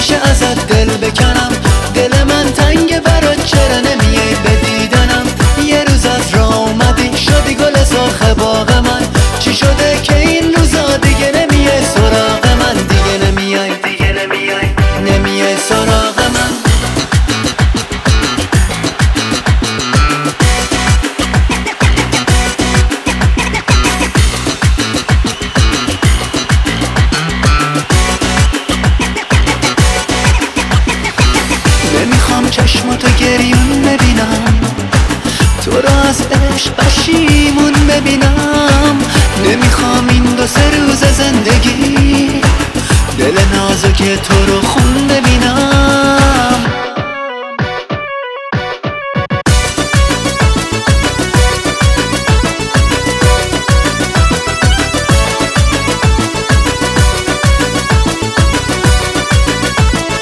میشه ازت دل بکنم. دل من تنگ برات، چرا نمیای به دیدنم؟ یه روز از راه اومدی شدی گل سرخ باغ من. چی شده که این روزا دیگه نمیای سراغ من؟ دیگه نمیای سراغ من. نمیخوام چشماتو گریون ببینم، تو رو از عشق پشیمون ببینم. نمیخوام این 2-3 روز زندگی دل نازک تو رو خون ببینم.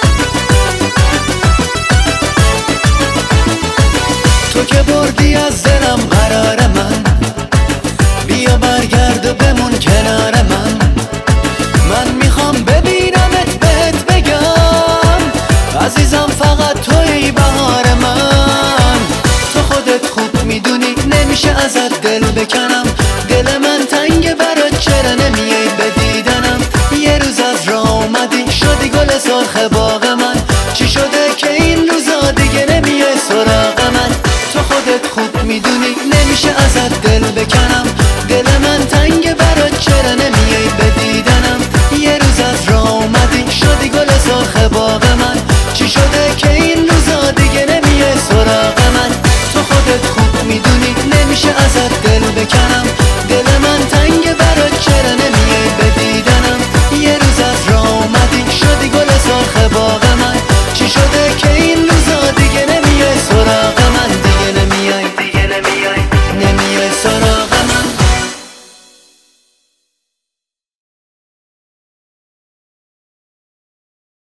تو که بردی از